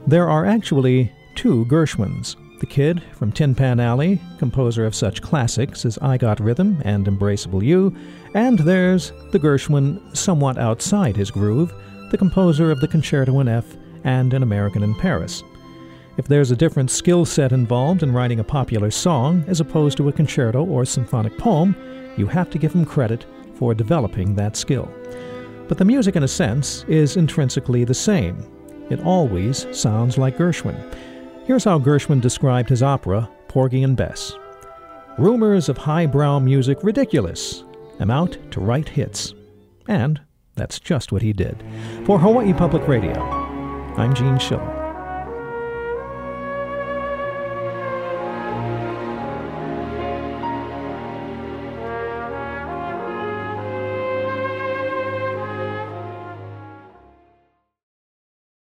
There are actually two Gershwins. The kid from Tin Pan Alley, composer of such classics as I Got Rhythm and Embraceable You, and there's the Gershwin somewhat outside his groove, the composer of the Concerto in F and An American in Paris. If there's a different skill set involved in writing a popular song as opposed to a concerto or symphonic poem, you have to give him credit for developing that skill. But the music, in a sense, is intrinsically the same. It always sounds like Gershwin. Here's how Gershwin described his opera, Porgy and Bess. "Rumors of highbrow music ridiculous. I'm out to write hits." And that's just what he did. For Hawaii Public Radio, I'm Gene Schiller.